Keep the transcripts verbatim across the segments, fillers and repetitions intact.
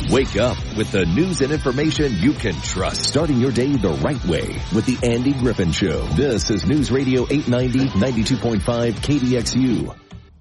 Wake up with the news and information you can trust. Starting your day the right way with the Andy Griffin Show. This is News Radio eight ninety, ninety-two point five K D X U.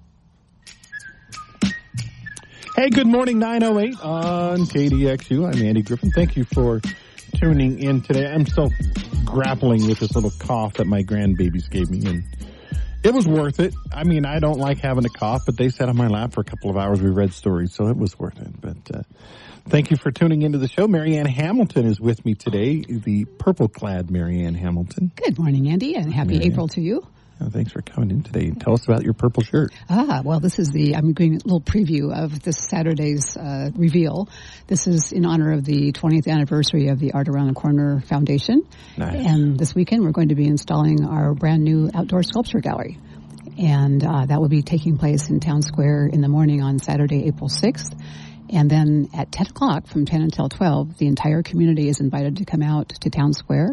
Hey, good morning, nine oh eight on K D X U. I'm Andy Griffin. Thank you for tuning in today. I'm still grappling with this little cough that my grandbabies gave me, and it was worth it. I mean, I don't like having a cough, but they sat on my lap for a couple of hours. We read stories, so it was worth it. But uh, thank you for tuning into the show. Marianne Hamilton is with me today, the purple-clad Marianne Hamilton. Good morning, Andy, and happy Marianne. April to you. Oh, thanks for coming in today. Tell us about your purple shirt. Ah, well, this is the, I'm doing a little preview of this Saturday's uh, reveal. This is in honor of the twentieth anniversary of the Art Around the Corner Foundation. Nice. And this weekend we're going to be installing our brand new outdoor sculpture gallery. And uh, that will be taking place in Town Square in the morning on Saturday, April sixth. And then at ten o'clock, from ten until twelve, the entire community is invited to come out to Town Square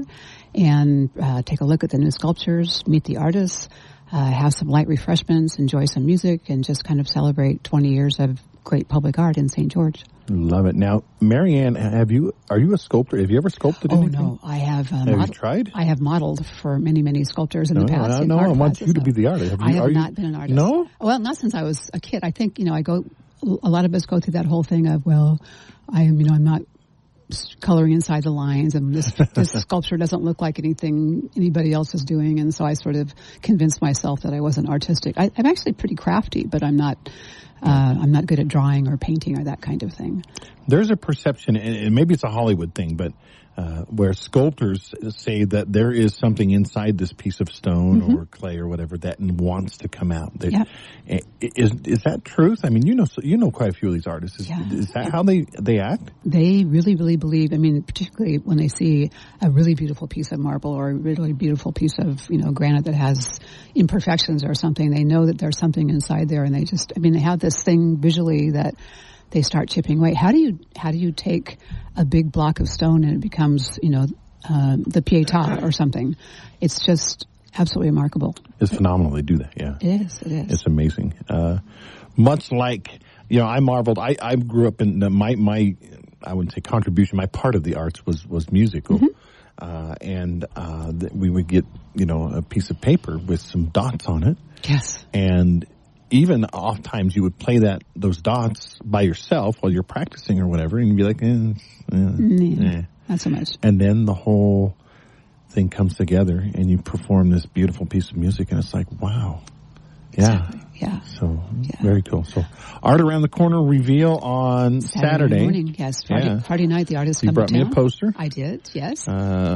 and uh, take a look at the new sculptures, meet the artists, uh, have some light refreshments, enjoy some music, and just kind of celebrate twenty years of great public art in Saint George. Love it. Now, Marianne, have you, are you a sculptor? Have you ever sculpted oh, anything? Oh, no. I have uh, Have modeled, you tried? I have modeled for many, many sculptors in no, the past. No, no, I want you to be the artist. Have you, I have not you, been an artist. No? Well, not since I was a kid. I think, you know, I go, a lot of us go through that whole thing of, well, I am, you know, I'm not coloring inside the lines, and this this sculpture doesn't look like anything anybody else is doing, and so I sort of convinced myself that I wasn't artistic. I, I'm actually pretty crafty, but I'm not uh, I'm not good at drawing or painting or that kind of thing. There's a perception, and maybe it's a Hollywood thing, but uh, where sculptors say that there is something inside this piece of stone mm-hmm. or clay or whatever that wants to come out. They, yeah. Is is that truth? I mean, you know, you know quite a few of these artists. Is, yeah. is that how they they act? They really, really believe. I mean, particularly when they see a really beautiful piece of marble or a really beautiful piece of, you know, granite that has imperfections or something, they know that there's something inside there, and they just, I mean, they have this thing visually that they start chipping away. How do you how do you take a big block of stone and it becomes, you know, uh, the Pietà or something? It's just absolutely remarkable. It's phenomenal. They do that. Yeah, it is. It is. It's amazing. Uh, much like, you know, I marveled. I, I grew up in the, my my I wouldn't say contribution. My part of the arts was was musical, mm-hmm. uh, and uh, th- we would get, you know, a piece of paper with some dots on it. Yes, and even oft times you would play that those dots by yourself while you're practicing or whatever, and you'd be like, eh, eh, yeah, eh. not so much. And then the whole thing comes together, and you perform this beautiful piece of music, and it's like, wow, yeah, exactly. yeah. So yeah. very cool. So Art Around the Corner reveal on Saturday, Saturday morning. Yes, Friday, yeah. Friday night. The artists you come brought to me town. a poster. I did. Yes.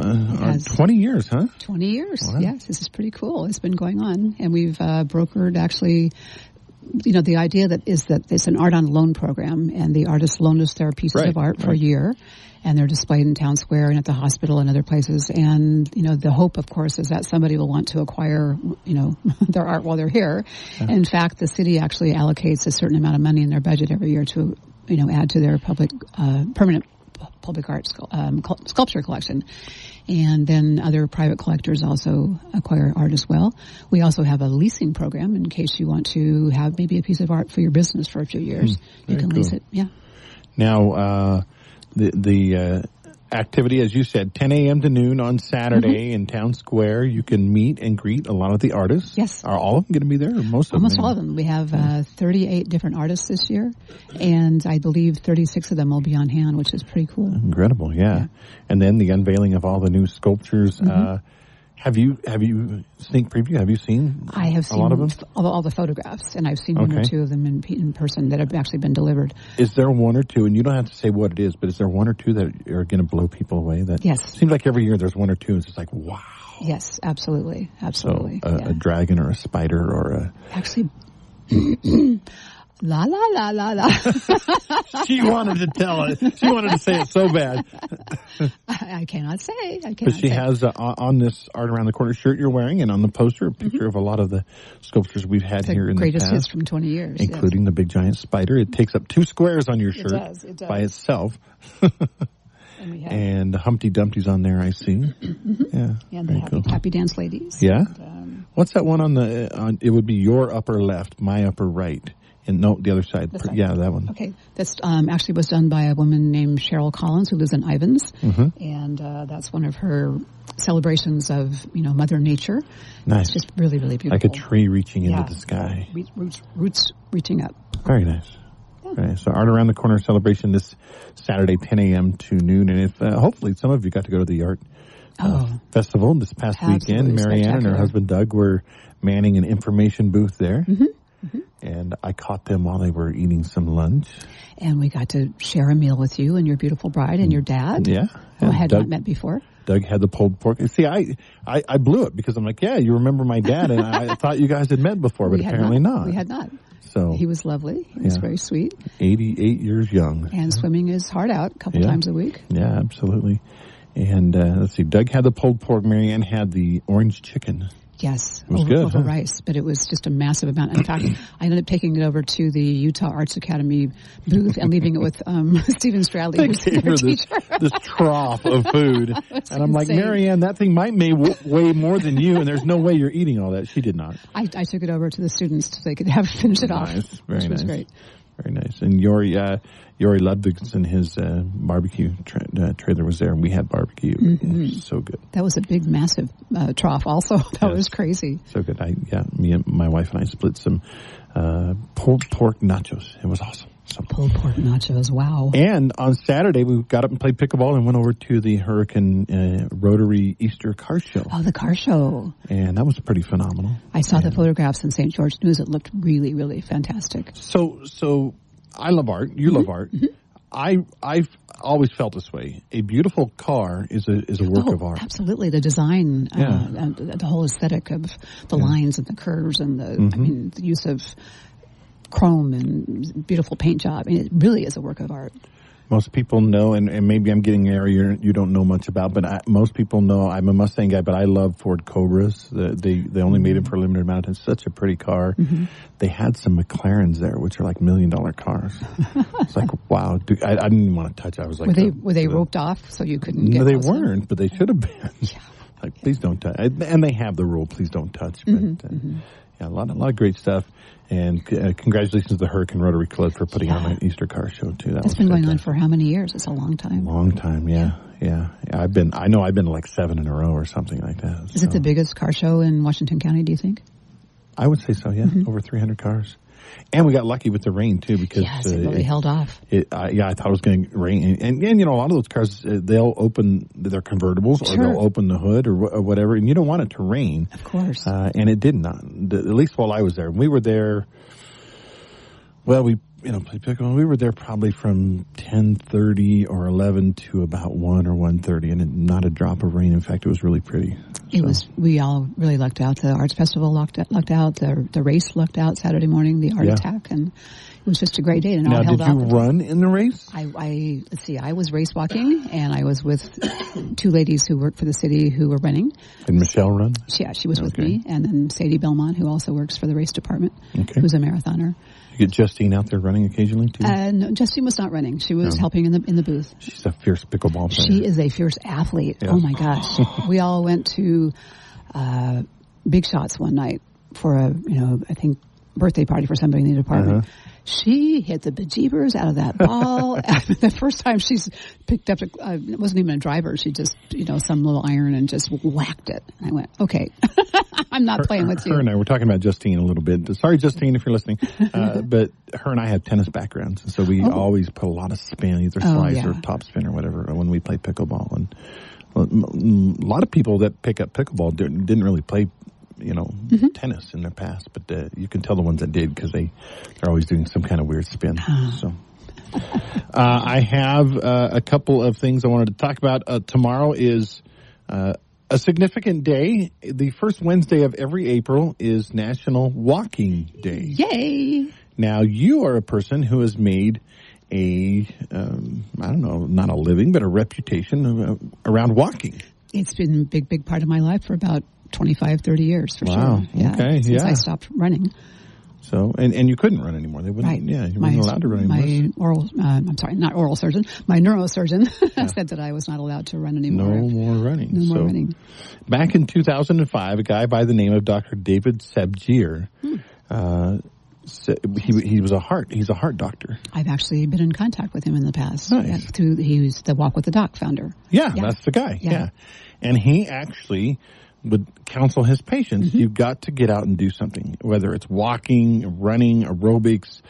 Uh, twenty years, huh? Twenty years. Wow. Yes, this is pretty cool. It's been going on, and we've uh, brokered actually. You know, the idea that is that it's an art on loan program, and the artists loan us their pieces right, of art for right. a year, and they're displayed in Town Square and at the hospital and other places. And, you know, the hope, of course, is that somebody will want to acquire, you know, their art while they're here. Yeah. In fact, the city actually allocates a certain amount of money in their budget every year to, you know, add to their public, uh, permanent public art um, sculpture collection. And then other private collectors also acquire art as well. We also have a leasing program in case you want to have maybe a piece of art for your business for a few years. Mm, you can cool. lease it. Yeah. Now, uh, the the uh, activity, as you said, ten a.m. to noon on Saturday mm-hmm. in Town Square. You can meet and greet a lot of the artists. Yes. Are all of them going to be there, or most of Almost them? all of them. We have uh, thirty-eight different artists this year, and I believe thirty-six of them will be on hand, which is pretty cool. Incredible, yeah. yeah. And then the unveiling of all the new sculptures. Mm-hmm. Uh, have you have you sneak preview? Have you seen? I have a seen lot of them? all, the, all the photographs, and I've seen okay. one or two of them in, in person that have actually been delivered. Is there one or two, and you don't have to say what it is, but is there one or two that are going to blow people away? That yes. Seems like every year there's one or two, and it's just like, wow. Yes, absolutely, absolutely. So a, yeah. a dragon or a spider or a actually. La la la la la. She wanted to tell it. She wanted to say it so bad. I, I cannot say. I cannot. But she say. has uh, on this Art Around the Corner shirt you're wearing, and on the poster a picture mm-hmm. of a lot of the sculptures we've had the here in the past. Greatest hits from twenty years, including yes. the big giant spider. It takes up two squares on your shirt it does, it does. by itself. And, we have and Humpty Dumpty's on there, I see. Mm-hmm. Yeah, and the happy, cool. happy Dance Ladies. Yeah. And, um, what's that one on the? On, it would be your upper left, my upper right. And no, the other side. This side. Yeah, that one. Okay. This um, actually was done by a woman named Cheryl Collins, who lives in Ivans. Mm-hmm. And uh, that's one of her celebrations of, you know, Mother Nature. Nice. It's just really, really beautiful. Like a tree reaching yeah. into the sky. Roots, roots reaching up. Very nice. Yeah. Very nice. So Art Around the Corner celebration this Saturday, ten a.m. to noon. And if uh, hopefully some of you got to go to the art uh, oh. festival this past Absolutely weekend. Marianne and her husband Doug were manning an information booth there. Mm-hmm. Mm-hmm. And I caught them while they were eating some lunch. And we got to share a meal with you and your beautiful bride and your dad. Yeah. Who I had Doug, not met before. Doug had the pulled pork. See, I, I, I blew it because I'm like, yeah, you remember my dad, and I thought you guys had met before, but apparently not. not. We had not. So he was lovely. He was yeah. very sweet. eighty-eight years young. And swimming his heart out a couple yeah. times a week. Yeah, absolutely. And uh, let's see, Doug had the pulled pork. Marianne had the orange chicken. Yes, it was over, good, over huh? rice, but it was just a massive amount. In fact, I ended up taking it over to the Utah Arts Academy booth and leaving it with um, Stephen Stradley, who's They gave her their this, teacher. this trough of food. And I'm like, insane. Marianne, that thing might may w- weigh more than you, and there's no way you're eating all that. She did not. I, I took it over to the students so they could have finish it nice. off, Very which nice. was great. Very nice. And Yori, uh, Yori Ludvigson, his uh, barbecue tra- uh, trailer was there, and we had barbecue. Mm-hmm. It was so good. That was a big, massive uh, trough also. That Yes. was crazy. So good. I yeah, me and my wife and I split some uh, pulled pork nachos. It was awesome. So. Pulled pork nachos, wow. And on Saturday, we got up and played pickleball and went over to the Hurricane uh, Rotary Easter Car Show. Oh, the car show. And that was pretty phenomenal. I saw and the photographs in Saint George News. It looked really, really fantastic. So, so I love art. You mm-hmm. love art. Mm-hmm. I I've always felt this way. A beautiful car is a is a work oh, of art. Absolutely, the design, Yeah. uh, and the whole aesthetic of the Yeah. lines and the curves and the Mm-hmm. I mean the use of chrome and beautiful paint job. I mean, it really is a work of art. Most people know, and, and maybe I'm getting an area you don't know much about, but I, most people know I'm a Mustang guy, but I love Ford Cobras. The, they they only made them for a limited amount of time. It's such a pretty car. Mm-hmm. They had some McLarens there, which are like million dollar cars. It's like, wow. Dude, I, I didn't even want to touch it. I was like, Were they the, were they the, roped off so you couldn't No, get they close enough? weren't, but they should have been. Yeah. Like, please don't touch. And they have the rule, please don't touch. But Mm-hmm, uh, mm-hmm. yeah, a lot, a lot of great stuff. And uh, congratulations to the Hurricane Rotary Club for putting Yeah. on an Easter car show too. That It's was been going on fantastic. for how many years? It's a long time. Long time, yeah, yeah, yeah. I've been, I know I've been to like seven in a row or something like that. Is so. it the biggest car show in Washington County, do you think? I would say so, yeah. Mm-hmm. Over three hundred cars. And we got lucky with the rain too because Yes, it uh, really held off. It, uh, yeah, I thought it was going to rain, and, and, and you know, a lot of those cars uh, they'll open their convertibles Sure. or they'll open the hood or, wh- or whatever, and you don't want it to rain. Of course. Uh, and it did not. The, at least while I was there, we were there. Well, we you know played pickleball. We were there probably from ten thirty or eleven to about one or one thirty, and it, not a drop of rain. In fact, it was really pretty. It So. was. We all really lucked out. The arts festival lucked, lucked out. The the race lucked out Saturday morning. The art Yeah. attack, and it was just a great day. And it Now, all held did you out. run in the race? I, I let's see. I was race walking, and I was with two ladies who work for the city who were running. Did Michelle run? She, yeah, she was with Okay. me, and then Sadie Belmont, who also works for the race department, Okay. who's a marathoner. You get Justine out there running occasionally too. Uh, no, Justine was not running. She was No. helping in the in the booth. She's a fierce pickleball player. She is a fierce athlete. Yeah. Oh my gosh. We all went to uh, Big Shots one night for a, you know, I think birthday party for somebody in the department. Uh-huh. She hit the bejeebers out of that ball. The first time she's picked up, a, uh, it wasn't even a driver. She just, you know, some little iron and just whacked it. And I went, okay, I'm not Her, playing with you. her and I were talking about Justine a little bit. Sorry, Justine, if you're listening. Uh, but her and I have tennis backgrounds, and so we Oh. always put a lot of spin, either Oh, slice yeah. or top spin or whatever, when we play pickleball. And a lot of people that pick up pickleball didn't, didn't really play, you know, Mm-hmm. tennis in their past, but uh, you can tell the ones that did because they they're always doing some kind of weird spin. So. Uh, I have uh, a couple of things I wanted to talk about. Uh, tomorrow is uh, a significant day. The first Wednesday of every April is National Walking Day. Yay! Now, you are a person who has made a, um, I don't know, not a living, but a reputation uh, around walking. It's been a big, big part of my life for about twenty-five, thirty years for Wow. sure. Yeah, Okay, since yeah. I stopped running. So, and, and you couldn't run anymore. They wouldn't, Right. yeah, you my, weren't allowed to run anymore. My oral, uh, I'm sorry, not oral surgeon, my neurosurgeon said that I was not allowed to run anymore. No more running. No more So, running. Back in two thousand five, a guy by the name of Doctor David Sabgier Hmm. uh, he he was a heart. He's a heart doctor. I've actually been in contact with him in the past. Nice. Yeah, through he was the Walk with the Doc founder. Yeah, yeah. that's the guy. Yeah. Yeah. And he actually would counsel his patients, Mm-hmm. you've got to get out and do something, whether it's walking, running, aerobics,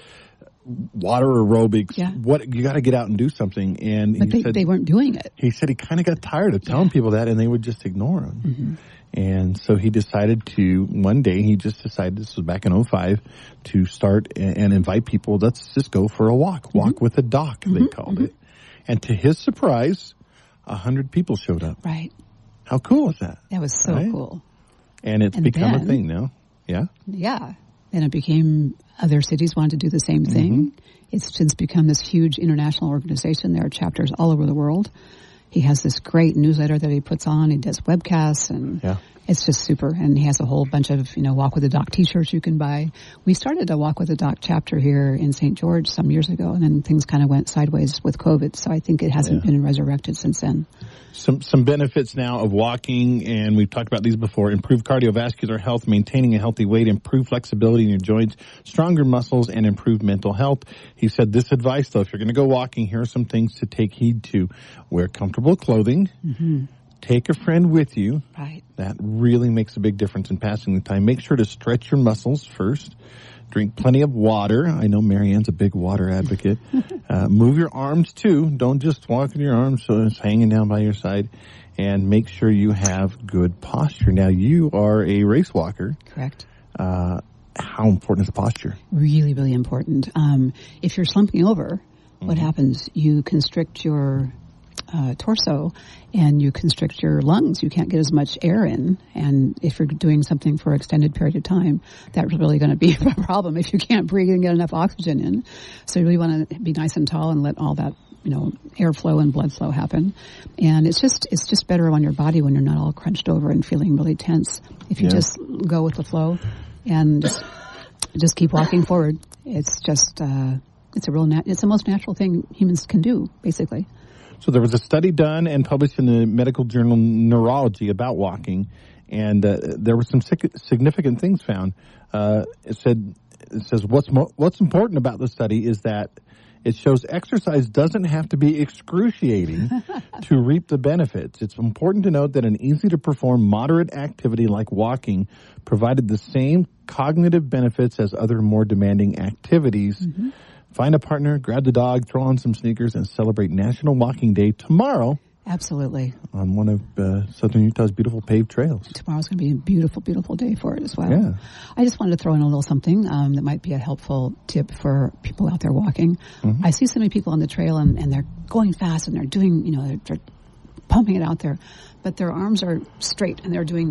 water aerobics, Yeah. what you got to get out and do something. And But he they, said they weren't doing it. he said he kind of got tired of telling Yeah. people that, and they would just ignore him. Mm-hmm. And so he decided to, one day, he just decided, this was back in oh five, to start and, and invite people, let's just go for a walk. Walk Mm-hmm. with a doc, they called mm-hmm. it. And to his surprise, a hundred people showed up. Right. How cool is that? That was so Right? cool. And it's And become a then- thing now. Yeah? Yeah. And it became, other cities wanted to do the same thing. Mm-hmm. It's since become this huge international organization. There are chapters all over the world. He has this great newsletter that he puts on. He does webcasts, and Yeah. it's just super. And he has a whole bunch of, you know, Walk with the Doc t-shirts you can buy. We started a Walk with the Doc chapter here in Saint George some years ago, and then things kind of went sideways with COVID. So I think it hasn't Yeah. been resurrected since then. Some some benefits now of walking, and we've talked about these before: improve cardiovascular health, maintaining a healthy weight, improve flexibility in your joints, stronger muscles, and improve mental health. He said this advice, though, if you're going to go walking, here are some things to take heed to. Wear comfortable clothing. Mm-hmm. Take a friend with you. Right. That really makes a big difference in passing the time. Make sure to stretch your muscles first. Drink plenty of water. I know Marianne's a big water advocate. uh, move your arms, too. Don't just walk in your arms so it's hanging down by your side. And make sure you have good posture. Now, you are a race walker. Correct. Uh, how important is posture? Really, really important. Um, if you're slumping over, Mm-hmm. what happens? You constrict your uh, torso and you constrict your lungs. You can't get as much air in. And if you're doing something for an extended period of time, that's really going to be a problem if you can't breathe and get enough oxygen in. So you really want to be nice and tall and let all that, you know, airflow and blood flow happen. And it's just, it's just better on your body when you're not all crunched over and feeling really tense. If you Yeah. just go with the flow and just, just keep walking forward, it's just, uh, it's a real, nat- it's the most natural thing humans can do, basically. So there was a study done and published in the medical journal Neurology about walking, and uh, there were some sig- significant things found. Uh, it said, it says what's mo- what's important about the study is that it shows exercise doesn't have to be excruciating to reap the benefits. It's important to note that an easy to perform moderate activity like walking provided the same cognitive benefits as other more demanding activities. Mm-hmm. Find a partner, grab the dog, throw on some sneakers, and celebrate National Walking Day tomorrow. Absolutely. On one of uh, Southern Utah's beautiful paved trails. Tomorrow's going to be a beautiful, beautiful day for it as well. Yeah. I just wanted to throw in a little something um, that might be a helpful tip for people out there walking. Mm-hmm. I see so many people on the trail, and, and they're going fast, and they're doing, you know, they're, they're pumping it out there, but their arms are straight, and they're doing...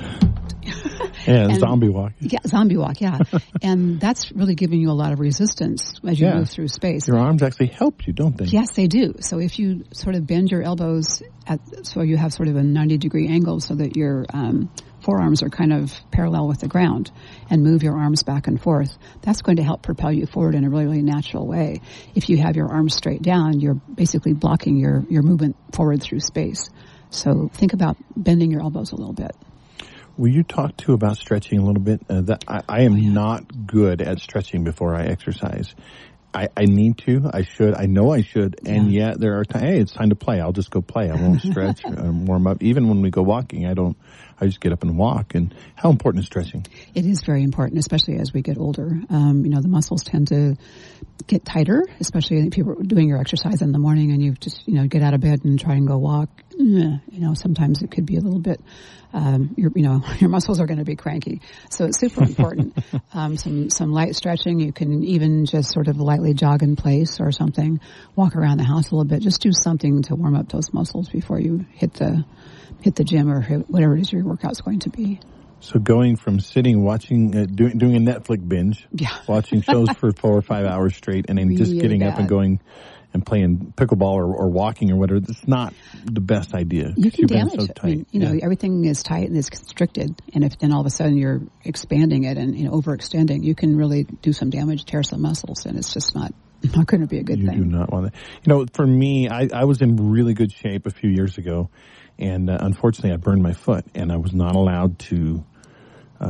Yeah, and, zombie walk. Yeah, zombie walk, yeah. And that's really giving you a ninety degree resistance as you yeah. move through space. Your arms actually help you, don't they? Yes, they do. So if you sort of bend your elbows at, so you have sort of a ninety degree angle so that your um, forearms are kind of parallel with the ground, and move your arms back and forth, that's going to help propel you forward in a really, really natural way. If you have your arms straight down, you're basically blocking your, your movement forward through space. So think about bending your elbows a little bit. Will you talk too about stretching a little bit? Uh, that I, I am oh, yeah. not good at stretching before I exercise. I, I need to. I should. I know I should. Yeah. And yet there are times, hey, it's time to play. I'll just go play. I won't stretch or warm up. Even when we go walking, I don't. I just get up and walk. And how important is stretching? It is very important, especially as we get older. Um, you know, the muscles tend to get tighter, especially if you're doing your exercise in the morning and you just, you know, get out of bed and try and go walk. You know, sometimes it could be a little bit, um, your, you know, your muscles are going to be cranky. So it's super important. um, some, some light stretching. You can even just sort of lightly jog in place or something, walk around the house a little bit. Just do something to warm up those muscles before you hit the, hit the gym or hit whatever it is your workout's going to be. So going from sitting, watching, uh, doing, doing a Netflix binge, yeah. watching shows for four or five hours straight, and then really just getting bad. up and going and playing pickleball or, or walking or whatever, it's not the best idea. You can damage so it. I mean, you yeah. know, everything is tight and is constricted, and if then all of a sudden you're expanding it and, you know, overextending, you can really do some damage, tear some muscles, and it's just not not going to be a good you thing. You do not want that. You know, for me, I, I was in really good shape a few years ago, and uh, unfortunately I burned my foot, and I was not allowed to uh,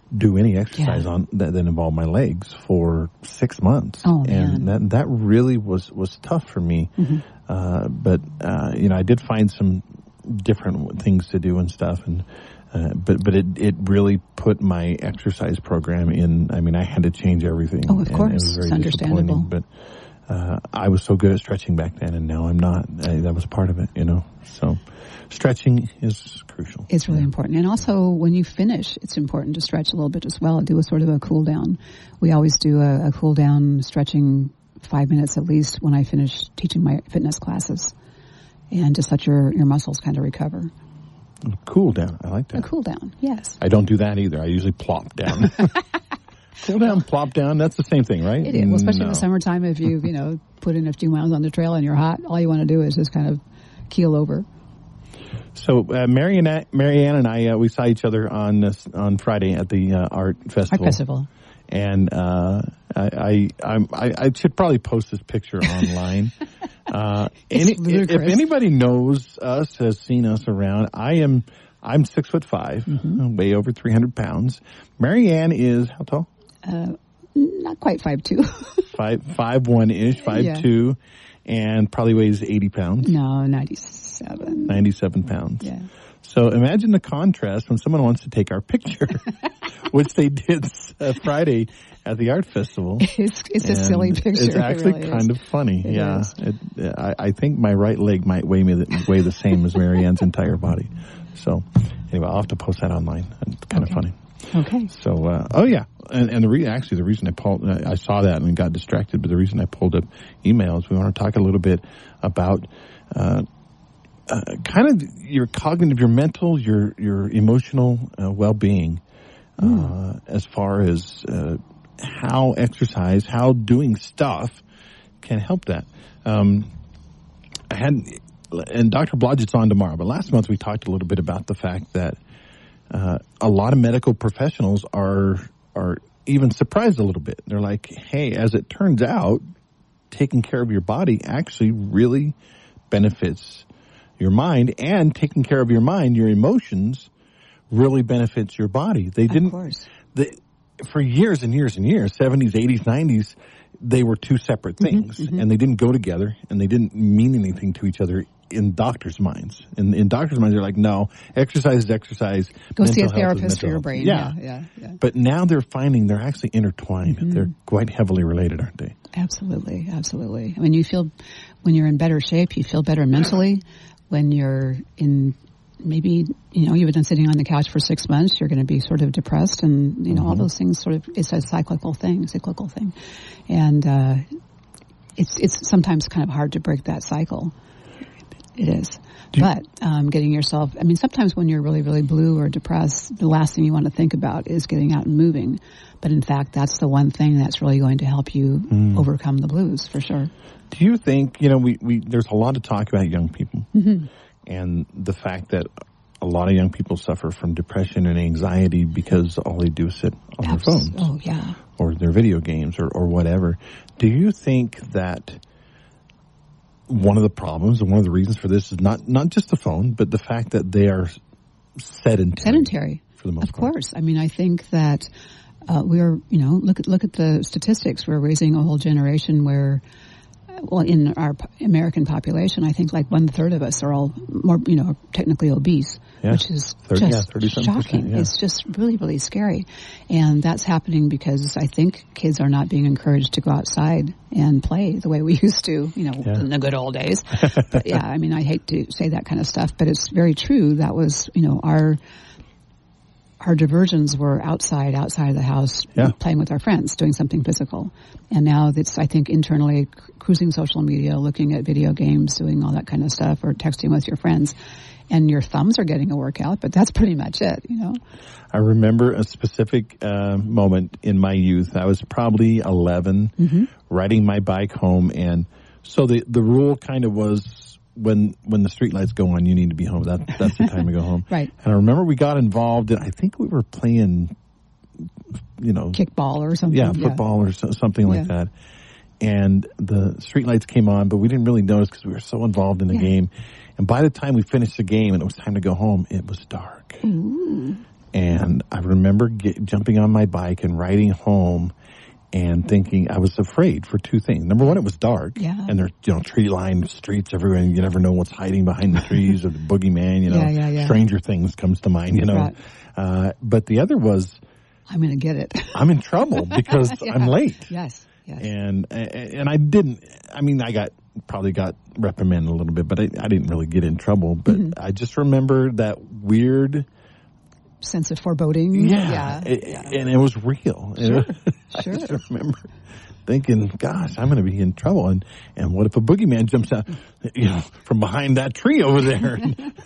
do any exercise Yeah. on that, that involved my legs for six months. Oh, man. And that that really was, was tough for me. Mm-hmm. Uh, but, uh, you know, I did find some different things to do and stuff. And, uh, but, but it, it really put my exercise program in. I mean, I had to change everything. Oh, of and course. It was very It's understandable. disappointing, But, uh, I was so good at stretching back then, and now I'm not. I, that was part of it, you know. So stretching is crucial. It's really Yeah. important. And also, when you finish, it's important to stretch a little bit as well. Do a sort of a cool down. We always do a, a cool down stretching five minutes at least when I finish teaching my fitness classes, and just let your, your muscles kind of recover. Cool down. I like that. A cool down, yes. I don't do that either. I usually plop down. Cool down, plop down. That's the same thing, right? It is, well, especially in No. the summertime. If you you know put in a few miles on the trail and you're hot, all you want to do is just kind of keel over. So uh, Marianne, Marianne and I, uh, we saw each other on this, on Friday at the uh, art festival. Art festival. And uh, I, I, I'm, I, I should probably post this picture online. uh, any, if ludicrous. anybody knows us, has seen us around, I am, I'm six foot five, Mm-hmm. weigh over three hundred pounds. Marianne is how tall? Uh, not quite five two. Five, five one ish, five Yeah. two, and probably weighs eighty pounds. No, ninety-seven. ninety-seven pounds. Yeah. So imagine the contrast when someone wants to take our picture, which they did uh, Friday at the art festival. It's it's a And silly picture. It's actually it really kind is. of funny. It yeah. is. It, I, I think my right leg might weigh me the, weigh the same as Marianne's entire body. So anyway, I'll have to post that online. It's kind Okay. of funny. Okay. So, uh, oh yeah, and, and the re- actually the reason I pulled, I saw that and got distracted, but the reason I pulled up emails, we want to talk a little bit about, uh, uh, kind of your cognitive, your mental, your, your emotional, uh, well-being, uh, Mm. as far as, uh, how exercise, how doing stuff can help that. Um, I had, and Doctor Blodgett's on tomorrow, but last month we talked a little bit about the fact that, Uh, a lot of medical professionals are are even surprised a little bit. They're like, hey, as it turns out, taking care of your body actually really benefits your mind, and taking care of your mind, your emotions, really benefits your body. They didn't, Of course. they, for years and years and years, seventies, eighties, nineties, they were two separate things, Mm-hmm, mm-hmm. and they didn't go together, and they didn't mean anything to each other in doctors' minds. In, in doctors' minds, they're like, no, exercise is exercise. Go see a mental health is therapist for mental your health. brain. Yeah. Yeah, yeah, yeah. But now they're finding they're actually intertwined. Mm-hmm. They're quite heavily related, aren't they? Absolutely, absolutely. I mean, you feel, when you're in better shape, you feel better mentally. When you're in, maybe, you know, you've been sitting on the couch for six months, you're going to be sort of depressed, and, you know, all those things sort of, it's a cyclical thing, cyclical thing. And, uh, it's, it's sometimes kind of hard to break that cycle. It is. Do you- But um, getting yourself, I mean, sometimes when you're really, really blue or depressed, the last thing you want to think about is getting out and moving. But in fact, that's the one thing that's really going to help you overcome the blues, for sure. Do you think, you know, we, we there's a lot of talk about young people, Mm-hmm. and the fact that a lot of young people suffer from depression and anxiety because all they do is sit on their Abs- phones Oh, yeah. or their video games or, or whatever. Do you think that one of the problems and one of the reasons for this is not, not just the phone, but the fact that they are sedentary? Sedentary. For the most Of part. course. I mean, I think that uh, we're, you know, look at look at the statistics. We're raising a whole generation where, uh, well, in our po- American population, I think like one third of us are all more, you know, technically obese, Yeah. which is thirty, yeah, just thirty-something percent, shocking. yeah. It's just really, really scary. And that's happening because I think kids are not being encouraged to go outside and play the way we used to, you know, Yeah. in the good old days. But yeah, I mean, I hate to say that kind of stuff, but it's very true. That was, you know, our our diversions were outside, outside of the house, Yeah. playing with our friends, doing something physical. And now it's, I think, internally cru- cruising social media, looking at video games, doing all that kind of stuff, or texting with your friends. And your thumbs are getting a workout, but that's pretty much it, you know? I remember a specific uh, moment in my youth. I was probably eleven, Mm-hmm. riding my bike home, and so the the rule kind of was when when the street lights go on, you need to be home. That that's the time to go home. Right. And I remember we got involved in, I think we were playing, you know, Kickball or something. yeah, football or so, something like Yeah. that. And the street lights came on, but we didn't really notice because we were so involved in the Yeah. game. And by the time we finished the game and it was time to go home, it was dark. Ooh. And I remember get, jumping on my bike and riding home and thinking I was afraid for two things. Number one, it was dark. Yeah. And there's, you know, tree-lined streets everywhere, and you never know what's hiding behind the trees or the boogeyman, you know. Yeah, yeah, yeah. Stranger Things comes to mind, you know. Right. Uh, but the other was I'm going to get it. I'm in trouble because yeah. I'm late. Yes, yes. And and I didn't, I mean, I got, probably got reprimanded a little bit, but I, I didn't really get in trouble. But mm-hmm. I just remember that weird sense of foreboding. Yeah. yeah. It, yeah. And it was real. Sure. I sure. just remember thinking, gosh, I'm going to be in trouble. And, and what if a boogeyman jumps out, you know, from behind that tree over there?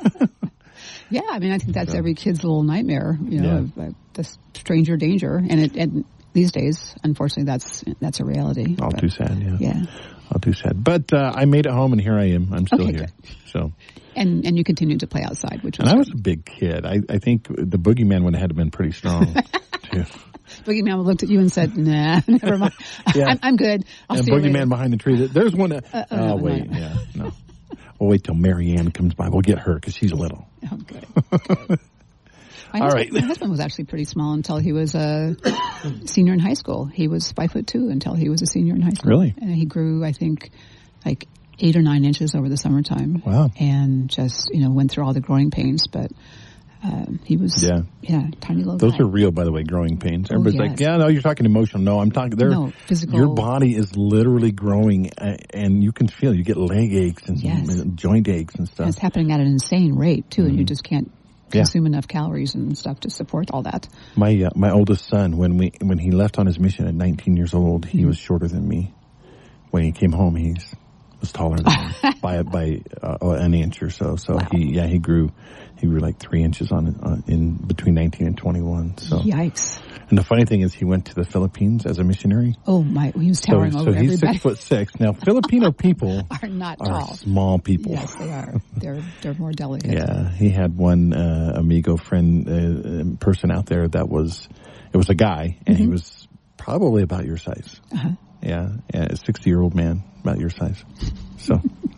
Yeah, I mean, I think that's every kid's little nightmare, you know, Yeah. of, uh, the stranger danger. And it, and these days, unfortunately, that's that's a reality. All but, too sad, yeah. Yeah. All too sad. But uh, I made it home, and here I am. I'm still Okay, here. good. So. And and you continued to play outside, which was And I good. was a big kid. I, I think the boogeyman would have had to been pretty strong, too. Boogeyman looked at you and said, nah, never mind. Yeah. I'm, I'm good. I'll and see you boogeyman later. behind the tree. There's one. That, Uh, uh, oh, no, wait. no. Yeah, no. We'll wait till Mary Ann comes by. We'll get her because she's little. Oh, good. good. My All husband, right. My husband was actually pretty small until he was a senior in high school. He was five foot two until he was a senior in high school. Really? And he grew, I think, like eight or nine inches over the summertime. Wow. And just, you know, went through all the growing pains, but um, he was, Yeah. yeah, tiny little Those guy. are real, by the way, growing pains. Oh, Everybody's yes. like, yeah, no, you're talking emotional. No, I'm talking, they're, No, physical. your body is literally growing, uh, and you can feel, you get leg aches and, Yes. and joint aches and stuff. And it's happening at an insane rate, too, and you just can't Yeah. consume enough calories and stuff to support all that. My uh, my oldest son, when we when he left on his mission at nineteen years old, he Mm-hmm. was shorter than me. When he came home, he was taller than me by by uh, an inch or so. So Wow. he yeah he grew he grew like three inches on uh, in between nineteen and twenty-one. So Yikes. and the funny thing is, he went to the Philippines as a missionary. Oh, my, he was So towering so over he's everybody. six foot six. Now Filipino people Are not are tall. small people. Yes, they are. They're they're more delicate. Yeah, he had one uh, amigo friend uh, person out there that was, it was a guy, and Mm-hmm. he was probably about your size. Uh-huh. Yeah, yeah, a sixty-year-old man about your size. So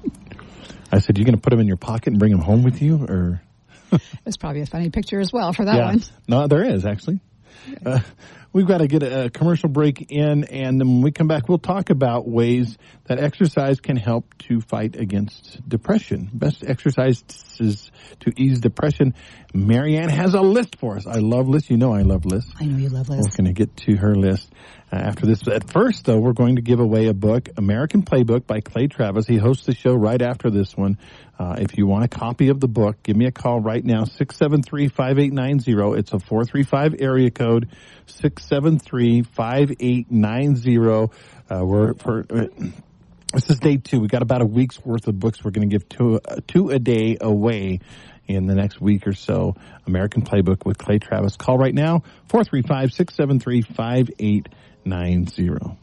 I said, "You going to put him in your pocket and bring him home with you, or?" It's probably a funny picture as well for that Yeah, one. no, there is actually. Uh, we've got to get a, a commercial break in, and then when we come back, we'll talk about ways that exercise can help to fight against depression. Best exercises to ease depression. Marianne has a list for us. I love lists. You know I love lists. I know you love We're lists. going to get to her list uh, after this. But at first, though, we're going to give away a book, American Playbook by Clay Travis. He hosts the show right after this one. Uh, if you want a copy of the book, give me a call right now, six seven three, five eight nine zero. It's a four three five area code, six seven three, five eight nine zero. Uh, we're for... Uh, This is day two. We got about a week's worth of books we're going to give two, uh, two a day away in the next week or so. American Playbook with Clay Travis. Call right now, four three five, six seven three, five eight nine zero.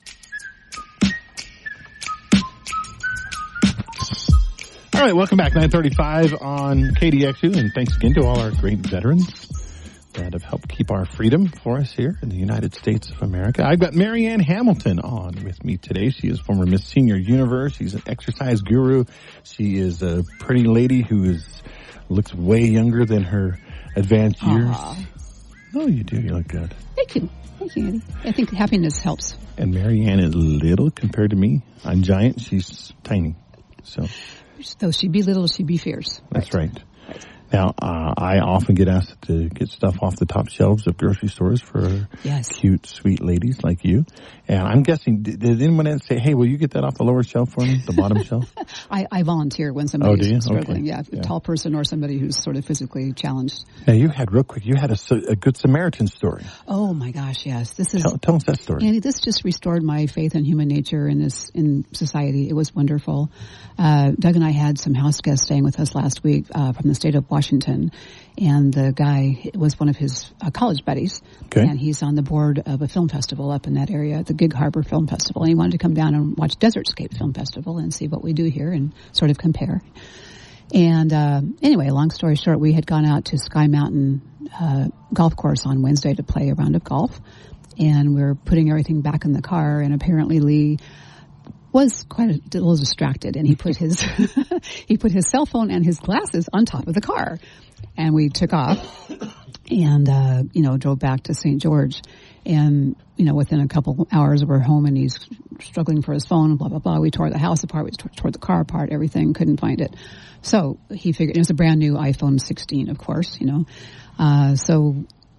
All right, welcome back. nine thirty-five on K D X U, and thanks again to all our great veterans that have helped keep our freedom for us here in the United States of America. I've got Marianne Hamilton on with me today. She is former Miss Senior Universe. She's an exercise guru. She is a pretty lady who is looks way younger than her advanced years. Aw. No, you do. You look good. Thank you. Thank you, Andy. I think happiness helps. And Marianne is little compared to me. I'm giant. She's tiny. So Though she be little, she be fierce. that's right. Now, uh, I often get asked to get stuff off the top shelves of grocery stores for Yes. cute, sweet ladies like you. And I'm guessing, did, did anyone else say, hey, will you get that off the lower shelf for me, the bottom shelf? I, I volunteer when Oh, somebody's do you? struggling. Okay. Yeah, a Yeah. tall person or somebody who's sort of physically challenged. Now, you had, real quick, you had a, a Good Samaritan story. Oh my gosh, yes. This is Tell, tell us that story. Andy, this just restored my faith in human nature in this in society. It was wonderful. Uh, Doug and I had some house guests staying with us last week uh, from the state of Washington, and the guy it was one of his uh, college buddies, Okay. and he's on the board of a film festival up in that area, the Gig Harbor Film Festival, and he wanted to come down and watch Desertscape Film Festival and see what we do here and sort of compare. And uh, anyway, long story short, we had gone out to Sky Mountain uh, Golf Course on Wednesday to play a round of golf, and we were putting everything back in the car, and apparently Lee was quite a little distracted, and he put his he put his cell phone and his glasses on top of the car, and we took off. and, uh, you know, drove back to Saint George. And, you know, within a couple hours we're home and he's struggling for his phone, blah, blah, blah. We tore the house apart. We tore, tore the car apart, everything, couldn't find it. So he figured, it was a brand new iPhone sixteen, of course, you know. Uh, so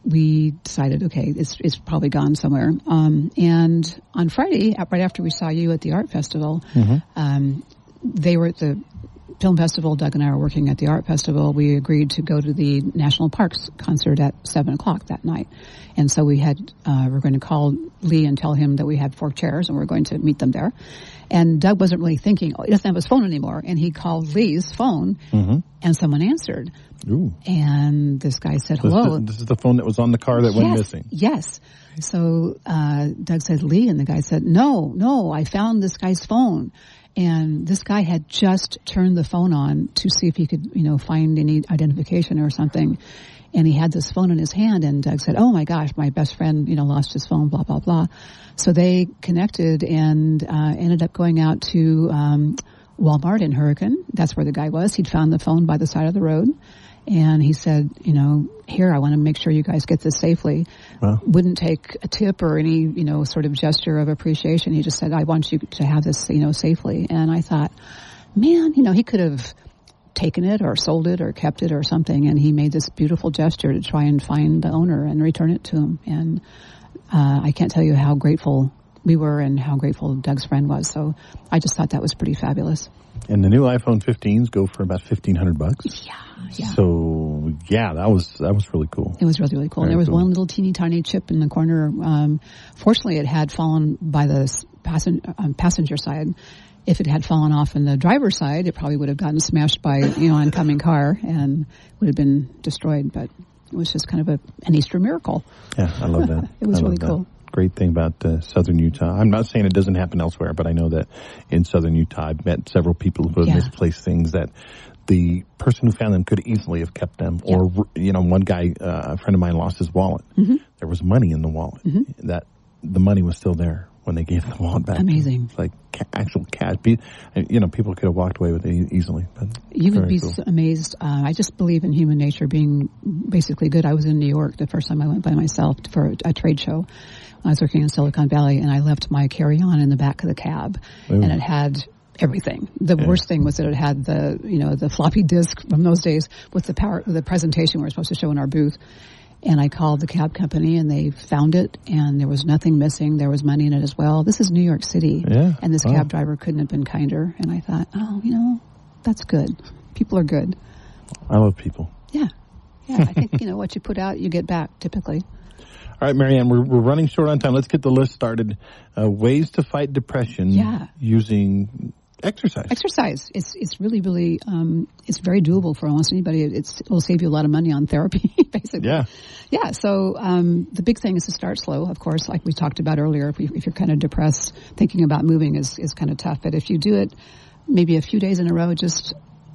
we decided, okay, it's, it's probably gone somewhere. Um, and on Friday, right after we saw you at the art festival, mm-hmm. um, they were at the film festival. Doug and I were working at the art festival. We agreed to go to the National Parks concert at seven o'clock that night. And so we had, uh, we we're going to call Lee and tell him that we had four chairs and we we're going to meet them there. And Doug wasn't really thinking, oh, he doesn't have his phone anymore. And he called Lee's phone mm-hmm. and someone answered. Ooh. And this guy said, hello. This, this is the phone that was on the car that yes, went missing. Yes. So, uh, Doug said, Lee, and the guy said, no, no, I found this guy's phone. And this guy had just turned the phone on to see if he could, you know, find any identification or something. And he had this phone in his hand, and Doug said, oh, my gosh, my best friend, you know, lost his phone, blah, blah, blah. So they connected and uh ended up going out to um Walmart in Hurricane. That's where the guy was. He'd found the phone by the side of the road. And he said, you know, here, I want to make sure you guys get this safely. Wow. Wouldn't take a tip or any, you know, sort of gesture of appreciation. He just said, I want you to have this, you know, safely. And I thought, man, you know, he could have taken it or sold it or kept it or something. And he made this beautiful gesture to try and find the owner and return it to him. And uh, I can't tell you how grateful we were and how grateful Doug's friend was. So I just thought that was pretty fabulous. And the new iPhone fifteens go for about fifteen hundred bucks. Yeah, yeah. So yeah, that was that was really cool. It was really really cool. Very and there was cool. one little teeny tiny chip in the corner. Um, fortunately, it had fallen by the passen- um, passenger side. If it had fallen off in the driver's side, it probably would have gotten smashed by you know oncoming car and would have been destroyed. But it was just kind of a an Easter miracle. Yeah, I love that. It was I really that. cool. Great thing about uh, Southern Utah. I'm not saying it doesn't happen elsewhere, but I know that in Southern Utah, I've met several people who have yeah. misplaced things that the person who found them could easily have kept them. Yeah. Or, you know, one guy, uh, a friend of mine, lost his wallet. Mm-hmm. There was money in the wallet. Mm-hmm. That the money was still there when they gave the wallet back. Amazing. It's like ca- actual cash. You know, people could have walked away with it easily. But you would be cool. amazed. Uh, I just believe in human nature being basically good. I was in New York the first time I went by myself for a, a trade show. I was working in Silicon Valley, and I left my carry-on in the back of the cab, Ooh. and it had everything. The yeah. worst thing was that it had the, you know, the floppy disk from those days with the power, the presentation we were supposed to show in our booth. And I called the cab company, and they found it, and there was nothing missing. There was money in it as well. This is New York City, yeah. and this wow. cab driver couldn't have been kinder. And I thought, oh, you know, that's good. People are good. I love people. Yeah. Yeah, I think, you know, what you put out, you get back, typically. All right, Marianne, we're, we're running short on time. Let's get the list started. Uh, ways to fight depression yeah. using exercise. Exercise. It's it's really, really, um, it's very doable for almost anybody. It's, it will save you a lot of money on therapy, basically. Yeah. Yeah, so um, the big thing is to start slow, of course, like we talked about earlier. If, we, if you're kind of depressed, thinking about moving is, is kind of tough. But if you do it maybe a few days in a row, just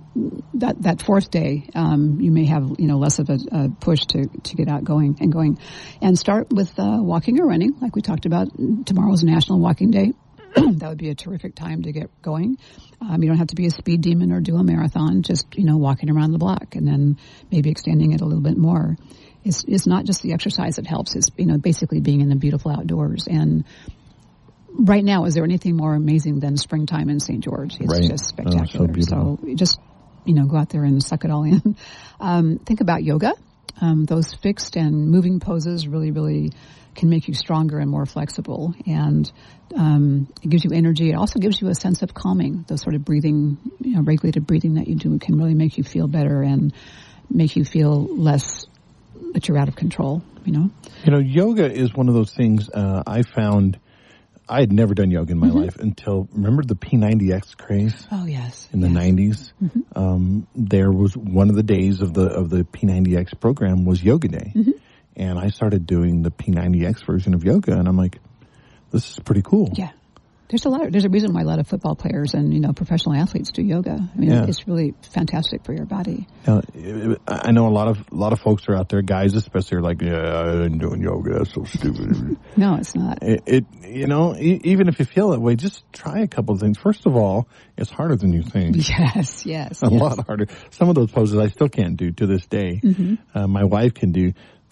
that that fourth day, um, you may have, you know, less of a, a push to, to get out going and going. And start with uh, walking or running, like we talked about. Tomorrow's National Walking Day. That would be a terrific time to get going. Um, you don't have to be a speed demon or do a marathon, just, you know, walking around the block and then maybe extending it a little bit more. It's, it's not just the exercise that helps. It's, you know, basically being in the beautiful outdoors. And right now, is there anything more amazing than springtime in Saint George? It's right. just spectacular. Oh, so, so just, you know, go out there and suck it all in. Um, think about yoga. Um, those fixed and moving poses really, really can make you stronger and more flexible. And um, it gives you energy. It also gives you a sense of calming. Those sort of breathing, you know, regulated breathing that you do can really make you feel better and make you feel less that you're out of control, you know? You know, yoga is one of those things uh, I found. I had never done yoga in my mm-hmm. life until, remember the P ninety X craze? Oh, yes. In the yes. nineties. Mm-hmm. Um, there was one of the days of the of the P ninety X program was Yoga Day. Mm-hmm. And I started doing the P ninety X version of yoga, and I'm like, this is pretty cool. Yeah. There's a lot of, there's a reason why a lot of football players and, you know, professional athletes do yoga. I mean, yeah. it's really fantastic for your body. Uh, I know a lot of a lot of folks are out there, guys especially, are like, yeah, I ain't doing yoga. That's so stupid. No, it's not. It, it you know, e- even if you feel that way, just try a couple of things. First of all, it's harder than you think. Yes, yes. A yes. lot harder. Some of those poses I still can't do to this day. Mm-hmm. Uh, my wife can do.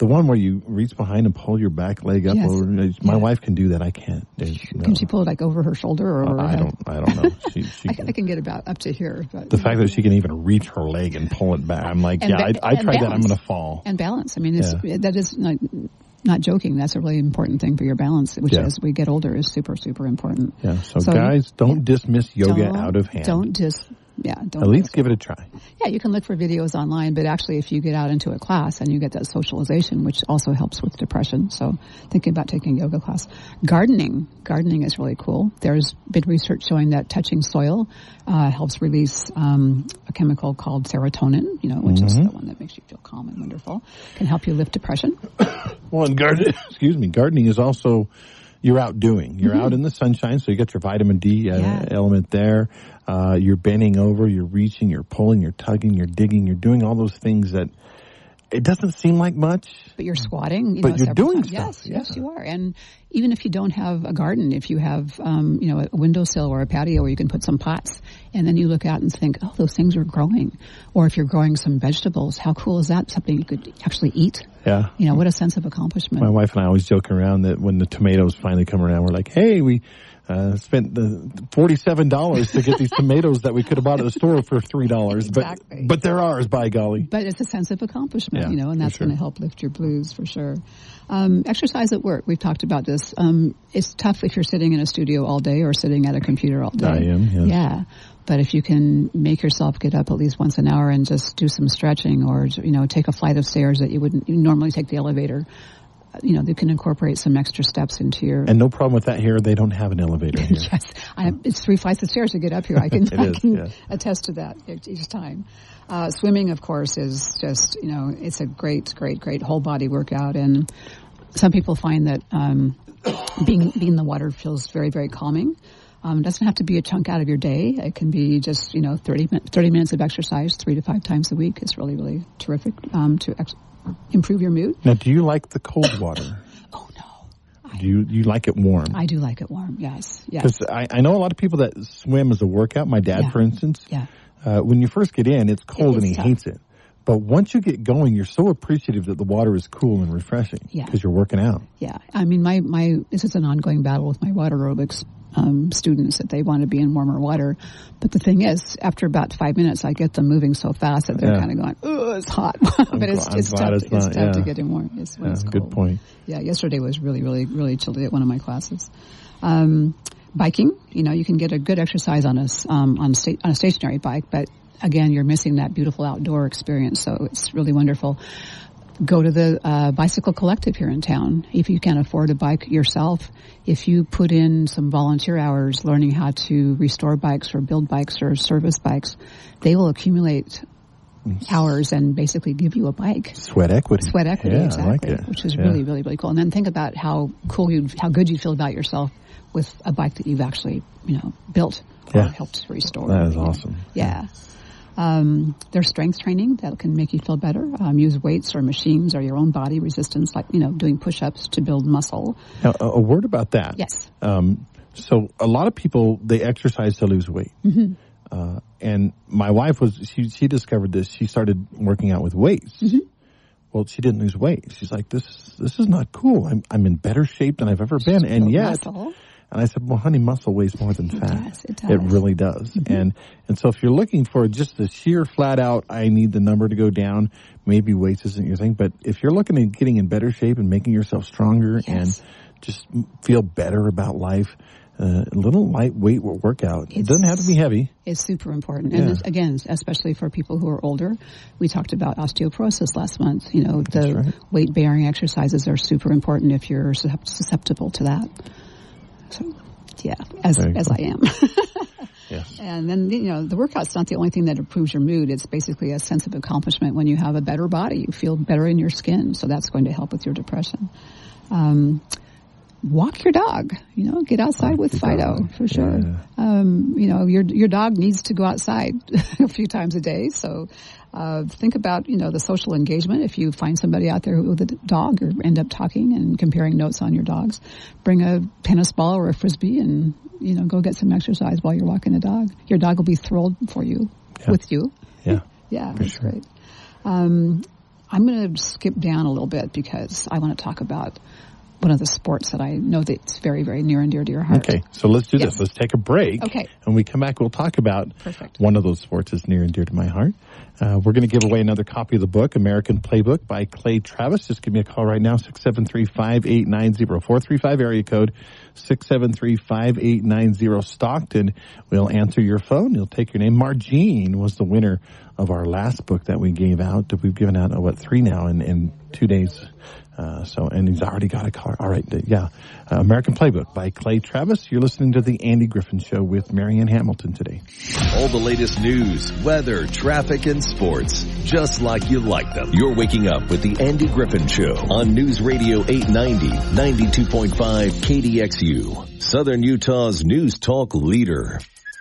The one where you reach behind and pull your back leg up Yes. over. My Yeah. wife can do that. I can't. There's no- Can she pull it like over her shoulder or? Uh, over her I head? don't. I don't know. She, she I, can. I can get about up to here. But The fact that she can even reach her leg and pull it back, I'm like, And yeah, ba- I, I and tried that. I'm balance. going to fall. and balance. I mean, it's, Yeah. that is not not joking. That's a really important thing for your balance, which Yeah. as we get older is super super important. Yeah. So, So, guys, don't yeah. dismiss yoga Don't- out of hand. Don't just yeah. Don't At least give it a try. Yeah, you can look for videos online, but actually if you get out into a class and you get that socialization, which also helps with depression. So thinking about taking a yoga class. Gardening. Gardening is really cool. There's been research showing that touching soil uh, helps release um, a chemical called serotonin, you know, which Mm-hmm. is the one that makes you feel calm and wonderful. Can help you lift depression. Well, and gardening, excuse me, gardening is also, you're out doing. You're out in the sunshine, so you get your vitamin D uh, Yeah. element there. Uh, you're bending over, you're reaching, you're pulling, you're tugging, you're digging, you're doing all those things that it doesn't seem like much. But you're squatting. You But know, you're several doing times. stuff, Yes, yes, yeah. you are. And even if you don't have a garden, if you have, um, you know, a windowsill or a patio where you can put some pots, and then you look out and think, oh, those things are growing. Or if you're growing some vegetables, how cool is that? Something you could actually eat. Yeah. You know, what a sense of accomplishment. My wife and I always joke around that when the tomatoes finally come around, we're like, hey, we uh, spent the forty-seven dollars to get these tomatoes that we could have bought at the store for three dollars. Exactly. But, but they're ours, by golly. But it's a sense of accomplishment, Yeah, you know, and for that's sure. going to help lift your blues for sure. Um, exercise at work. We've talked about this. Um, it's tough if you're sitting in a studio all day or sitting at a computer all day. I am, yes. Yeah. But if you can make yourself get up at least once an hour and just do some stretching or, you know, take a flight of stairs that you wouldn't you normally take the elevator, you know, you can incorporate some extra steps into your... And no problem with that here. They don't have an elevator here. Yes, I, it's three flights of stairs to get up here. I can, It I is, can yeah. attest to that each time. Uh, swimming, of course, is just, you know, it's a great, great, great whole body workout. And some people find that um, being, being in the water feels very, very calming. Um, it doesn't have to be a chunk out of your day. It can be just, you know, thirty, thirty minutes of exercise three to five times a week. It's really, really terrific um, to ex- improve your mood. Now, do you like the cold water? Oh, no. Do you, you like it warm? I do like it warm, yes. Yes. Because I, I know a lot of people that swim as a workout. My dad, Yeah. for instance, Yeah. uh, when you first get in, it's cold It and is he tough. hates it. But once you get going, you're so appreciative that the water is cool and refreshing Yeah. because you're working out. Yeah, I mean, my, my this is an ongoing battle with my water aerobics um, students that they want to be in warmer water. But the thing is, after about five minutes, I get them moving so fast that they're Yeah. kind of going, "Oh, it's hot." but it's, gl- I'm it's glad tough. it's to, it's not, tough to yeah. get in warm. It's, when Yeah, it's good cold. point. Yeah, yesterday was really, really, really chilly at one of my classes. Um, biking, you know, you can get a good exercise on a s- um, on, sta- on a stationary bike, but again, you're missing that beautiful outdoor experience. So it's really wonderful. Go to the uh, Bicycle Collective here in town. If you can't afford a bike yourself, if you put in some volunteer hours learning how to restore bikes or build bikes or service bikes, they will accumulate hours and basically give you a bike. Sweat equity. Sweat equity, Yeah, exactly, I like it. which is Yeah. really, really, really cool. And then think about how cool you, how good you feel about yourself with a bike that you've actually, you know, built or Yeah. helped restore. That is You know. awesome. Yeah. Um, there's strength training that can make you feel better. Um, use weights or machines or your own body resistance, like, you know, doing push-ups to build muscle. Now, a, a word about that. Yes. Um, so a lot of people, they exercise to lose weight. Mm-hmm. Uh, and my wife was, she, she discovered this. She started working out with weights. Mm-hmm. Well, she didn't lose weight. She's like, this, this is not cool. I'm, I'm in better shape than I've ever been. And Build yet, muscle. and I said, well, honey, muscle weighs more than It fat. does, it does. really does. Mm-hmm. And, and so if you're looking for just the sheer flat out, I need the number to go down, maybe weights isn't your thing. But if you're looking at getting in better shape and making yourself stronger Yes. and just feel better about life, uh, a little lightweight workout. It It's- doesn't have to be heavy. Is super important. Yeah. And it's, again, especially for people who are older. We talked about osteoporosis last month. You know, the right. weight bearing exercises are super important if you're suscept- susceptible to that. So, yeah, as, Very as cool. I am. Yes. And then, you know, the workout's not the only thing that improves your mood. It's basically a sense of accomplishment when you have a better body. You feel better in your skin. So that's going to help with your depression. Um, walk your dog, you know, get outside with your Fido dog. for sure. Yeah. Um, you know, your, your dog needs to go outside a few times a day. So, uh, think about, you know, the social engagement. If you find somebody out there with a dog or end up talking and comparing notes on your dogs, bring a tennis ball or a Frisbee and, you know, go get some exercise while you're walking the dog. Your dog will be thrilled for you, Yeah. with you. Yeah. Yeah, For that's sure. great. Um, I'm going to skip down a little bit because I want to talk about one of the sports that I know that's very, very near and dear to your heart. Okay, so let's do Yes. this. Let's take a break. Okay. And when we come back, we'll talk about Perfect. one of those sports that's near and dear to my heart. Uh, we're going to give away another copy of the book, American Playbook by Clay Travis. Just give me a call right now, six seven three, five eight nine zero, four three five area code six seven three, five eight nine zero Stockton. We'll answer your phone. You'll take your name. Margene was the winner of our last book that we gave out. That we've given out, oh, what, three now in, in two days. Uh, so, and he's already got a car. All right, yeah. Uh, American Playbook by Clay Travis. You're listening to the Andy Griffin Show with Marianne Hamilton today. All the latest news, weather, traffic, and sports, just like you like them. You're waking up with the Andy Griffin Show on News Radio eight ninety, ninety-two point five K D X U, Southern Utah's news talk leader.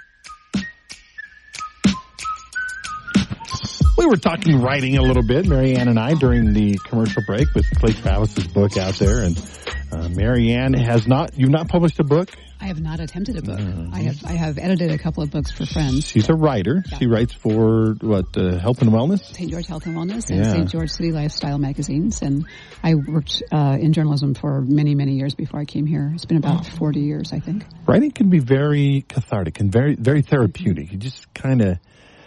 We were talking writing a little bit, Marianne and I, during the commercial break with Clay Travis's book out there. And uh, Marianne has not, you've not published a book? I have not attempted a book. Mm-hmm. I have I have edited a couple of books for friends. She's a writer. Yeah. She writes for, what, uh, Health and Wellness? Saint George Health and Wellness and Yeah. Saint George City Lifestyle magazines. And I worked uh, in journalism for many, many years before I came here. It's been about forty years, I think. Writing can be very cathartic and very, very therapeutic. You just kind of,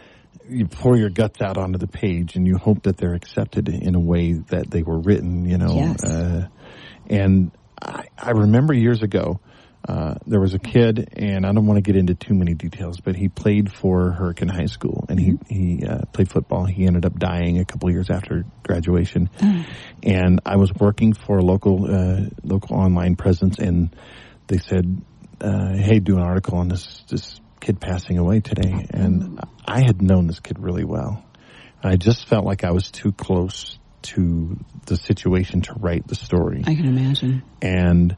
you pour your guts out onto the page and you hope that they're accepted in a way that they were written, you know. Yes. Uh, and I, I remember years ago, uh, there was a kid, and I don't want to get into too many details, but he played for Hurricane High School, and he, he uh, played football. He ended up dying a couple years after graduation. Mm. And I was working for a local, uh, local online presence, and they said, uh, hey, do an article on this, this kid passing away today. And I had known this kid really well. I just felt like I was too close to the situation to write the story. I can imagine. And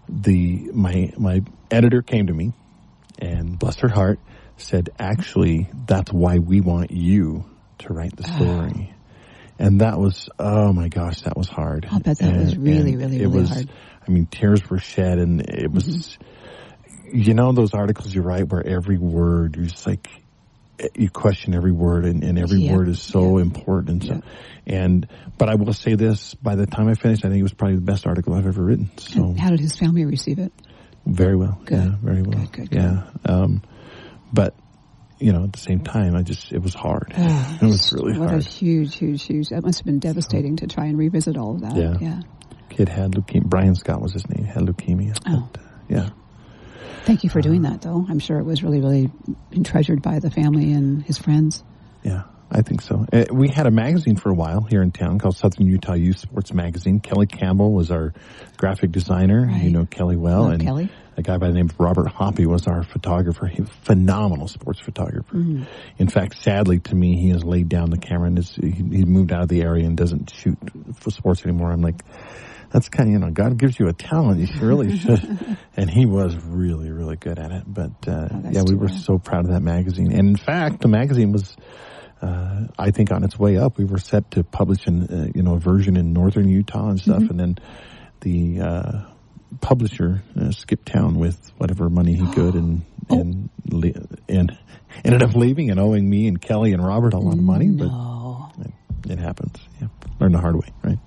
the my my editor came to me and, bless her heart, said, actually, that's why we want you to write the story. Oh. And that was, oh my gosh, that was hard. I'll bet that and, was really, and really, it really was, hard. I mean, tears were shed, and it was, mm-hmm. you know, those articles you write where every word, you're just like, you question every word, and, and every yeah. word is so yeah. important. And, so, yeah. and but I will say this: by the time I finished, I think it was probably the best article I've ever written. So, and how did his family receive it? Very well. Good. Yeah, very well. Good, good, good. Yeah. Um, but you know, at the same time, I just it was hard. Oh, it was really what hard. What a huge, huge, huge! That must have been devastating to try and revisit all of that. Yeah. Yeah. Kid had leukemia. Brian Scott was his name. Had leukemia. Oh. But, uh, yeah. Thank you for doing that, though. I'm sure it was really, really treasured by the family and his friends. Yeah, I think so. Uh, we had a magazine for a while here in town called Southern Utah Youth Sports Magazine. Kelly Campbell was our graphic designer. Right. You know Kelly well. Love and Kelly. A guy by the name of Robert Hoppy was our photographer. He was a phenomenal sports photographer. Mm. In fact, sadly to me, he has laid down the camera and is, he, he moved out of the area and doesn't shoot for sports anymore. I'm like, that's kind of, you know, God gives you a talent. You really should. And he was really, really good at it. But, uh, oh, yeah, we were bad. so proud of that magazine. And in fact, the magazine was, uh, I think on its way up. We were set to publish an, uh, you know, a version in northern Utah and stuff. Mm-hmm. And then the, uh, publisher uh, skipped town with whatever money he could and, oh. and, and ended up leaving and owing me and Kelly and Robert a lot of money. No. But it, it happens. Yeah. Learn the hard way, right?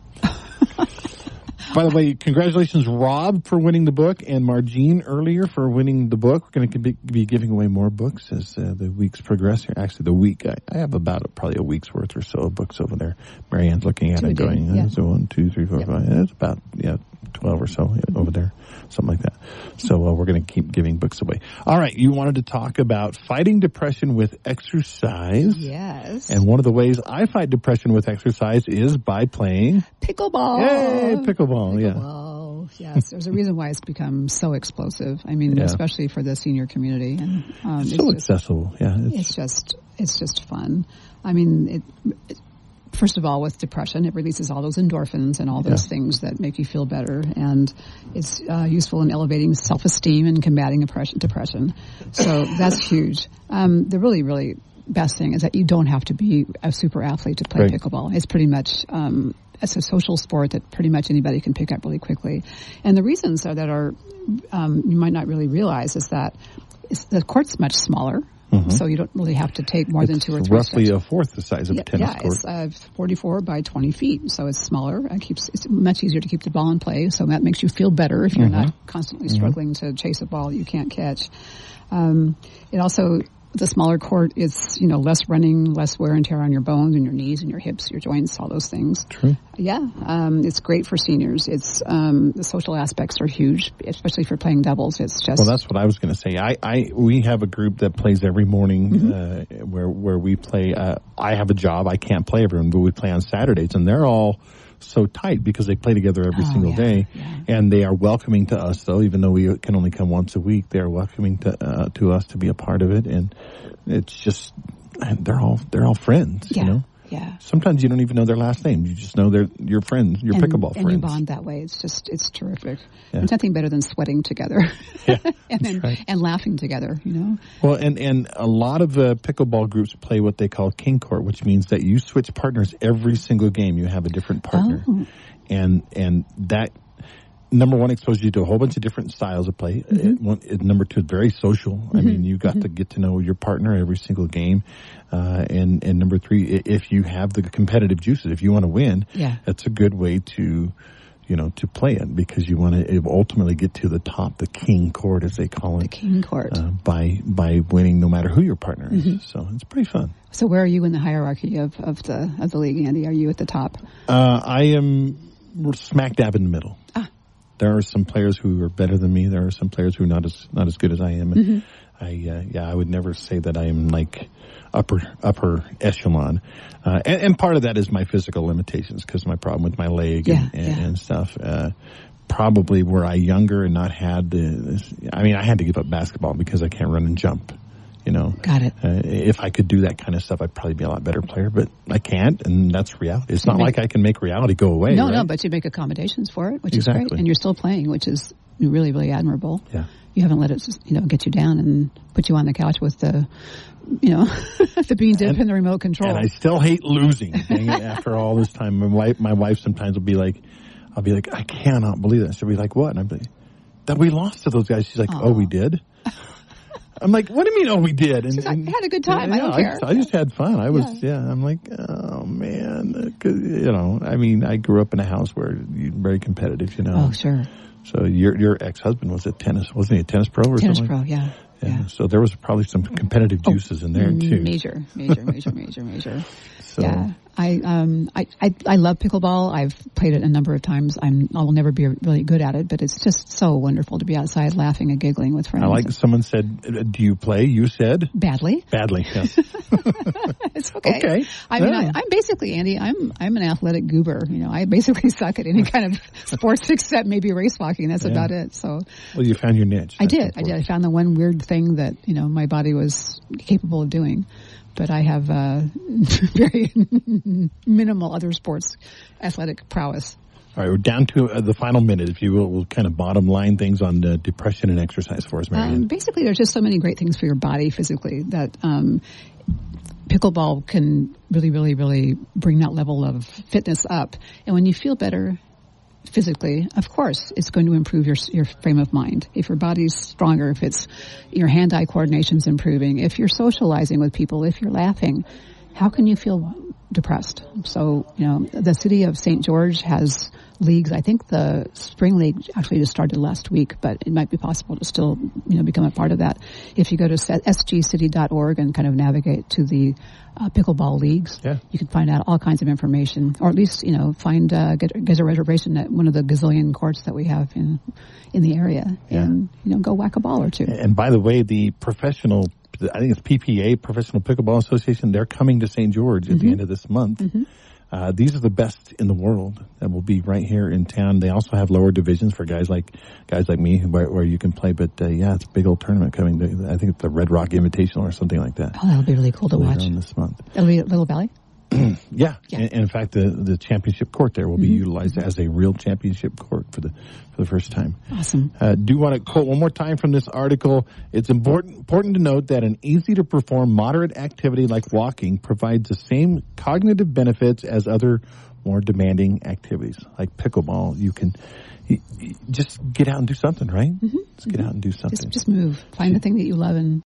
By the way, congratulations, Rob, for winning the book, and Margene earlier for winning the book. We're going to be giving away more books as uh, the weeks progress here. Actually, the week, I, I have about probably a week's worth or so of books over there. Marianne's looking at two it going, yeah. uh, so one, two, three, four, yep. five. It's about, yeah, twelve or so mm-hmm. over there, something like that. So uh, we're going to keep giving books away. All right, you wanted to talk about fighting depression with exercise. Yes. And one of the ways I fight depression with exercise is by playing pickleball. Yay, pickleball, pickleball. yeah. Pickleball, yes. There's a reason why it's become so explosive. I mean, yeah. especially for the senior community. And um, it's it's so just, accessible, yeah. It's, it's just, it's just fun. I mean, it, it first of all, with depression, it releases all those endorphins and all those yeah. things that make you feel better. And it's uh, useful in elevating self-esteem and combating depression. So that's huge. Um, the really, really best thing is that you don't have to be a super athlete to play right. pickleball. It's pretty much, um, it's a social sport that pretty much anybody can pick up really quickly. And the reasons are that are, um, you might not really realize is that it's, the court's much smaller. Mm-hmm. So you don't really have to take more it's than two or three roughly steps. a fourth the size of yeah, a tennis yeah, court. Yeah, it's uh, forty-four by twenty feet, so it's smaller. It keeps it's much easier to keep the ball in play, so that makes you feel better if you're mm-hmm. not constantly struggling mm-hmm. to chase a ball you can't catch. Um, it also, the smaller court, it's, you know, less running, less wear and tear on your bones and your knees and your hips, your joints, all those things. True. Yeah, um, it's great for seniors. It's um, the social aspects are huge, especially for playing doubles. It's just well, that's what I was going to say. I, I we have a group that plays every morning mm-hmm. uh, where where we play. Uh, I have a job. I can't play everyone, but we play on Saturdays, and they're all so tight because they play together every oh, single yeah, day, yeah. and they are welcoming to us. Though, even though we can only come once a week, they are welcoming to uh, to us to be a part of it, and it's just they're all they're all friends. Yeah. You know. Yeah. Sometimes you don't even know their last name. You just know they're your friends, your and, pickleball and friends. And you bond that way. It's just, it's terrific. Yeah. There's nothing better than sweating together. Yeah, and then, right. and laughing together, you know? Well, and, and a lot of uh, pickleball groups play what they call king court, which means that you switch partners every single game. You have a different partner. Oh. And, and that, number one, exposes you to a whole bunch of different styles of play. Mm-hmm. It, one, it, number two, it's very social. Mm-hmm. I mean, you got mm-hmm. to get to know your partner every single game. Uh, and, and number three, if you have the competitive juices, if you want to win, yeah. that's a good way to, you know, to play it because you want to ultimately get to the top, the king court, as they call it. The king court. Uh, by, by winning no matter who your partner is. Mm-hmm. So it's pretty fun. So where are you in the hierarchy of, of the, of the league, Andy? Are you at the top? Uh, I am smack dab in the middle. Ah. There are some players who are better than me. There are some players who are not as not as good as I am. And mm-hmm. I uh, yeah, I would never say that I am like upper upper echelon. Uh, and, and part of that is my physical limitations because my problem with my leg yeah, and, and, yeah. and stuff. Uh, probably were I younger and not had the. I mean, I had to give up basketball because I can't run and jump. You know, got it. Uh, if I could do that kind of stuff, I'd probably be a lot better player, but I can't, and that's reality. It's so not make, like I can make reality go away. No, right? no, but you make accommodations for it, which exactly. is great, and you're still playing, which is really, really admirable. Yeah, you haven't let it, you know, get you down and put you on the couch with the, you know, the bean dip and, and the remote control. And I still hate losing. Dang it! After all this time, my wife, my wife sometimes will be like, "I'll be like, I cannot believe that." She'll be like, "What?" And I'll be like, "That we lost to those guys." She's like, Aww. "Oh, we did." I'm like, what do you mean, oh, we did? And, She's like, and, I had a good time. Yeah, I don't I care. Just, I just had fun. I was, yeah. yeah. I'm like, oh, man. You know, I mean, I grew up in a house where you're very competitive, you know. Oh, sure. So your your ex-husband was a tennis, wasn't he a tennis pro or tennis something? Tennis pro, yeah. yeah. Yeah. So there was probably some competitive juices oh, in there, too. Major, major, major, major, major. So, yeah. I, um, I, I, I love pickleball. I've played it a number of times. I'm, I will never be really good at it, but it's just so wonderful to be outside laughing and giggling with friends. I like someone said, do you play? You said? Badly. Badly, yes. It's okay. Okay. I mean, yeah. I, I'm basically, Andy, I'm, I'm an athletic goober. You know, I basically suck at any kind of sports except maybe race walking. That's yeah. about it. So. Well, you found your niche. I did. I did. I found the one weird thing that, you know, my body was capable of doing. But I have uh, very minimal other sports athletic prowess. All right, we're down to uh, the final minute, if you will. We'll kind of bottom line things on uh, depression and exercise for us, Marianne. Um, basically, there's just so many great things for your body physically that um, pickleball can really, really, really bring that level of fitness up. And when you feel better physically, of course, it's going to improve your your frame of mind. If your body's stronger, if it's your hand-eye coordination's improving, if you're socializing with people, if you're laughing, how can you feel depressed? So, you know, the city of Saint George has leagues. I think the spring league actually just started last week, but it might be possible to still, you know, become a part of that. If you go to s g city dot org and kind of navigate to the uh, pickleball leagues, yeah. you can find out all kinds of information, or at least, you know, find uh, get, get a reservation at one of the gazillion courts that we have in in the area, yeah. and you know, go whack a ball or two. And by the way, the professional, I think it's P P A, Professional Pickleball Association, they're coming to Saint George at mm-hmm. the end of this month. Mm-hmm. Uh, these are the best in the world that will be right here in town. They also have lower divisions for guys like guys like me where, where you can play. But uh, yeah, it's a big old tournament coming. To, I think it's the Red Rock Invitational or something like that. Oh, that'll be really cool to watch. On this month. That'll be at Little Valley? yeah. yeah. And, and in fact, the, the championship court there will be mm-hmm. utilized as a real championship court for the for the first time. Awesome. Uh, do want to quote one more time from this article. It's important important to note that an easy to perform moderate activity like walking provides the same cognitive benefits as other more demanding activities like pickleball. You can you, you just get out and do something, right? Mm-hmm. Just get out and do something. Just, just move. Find the thing that you love and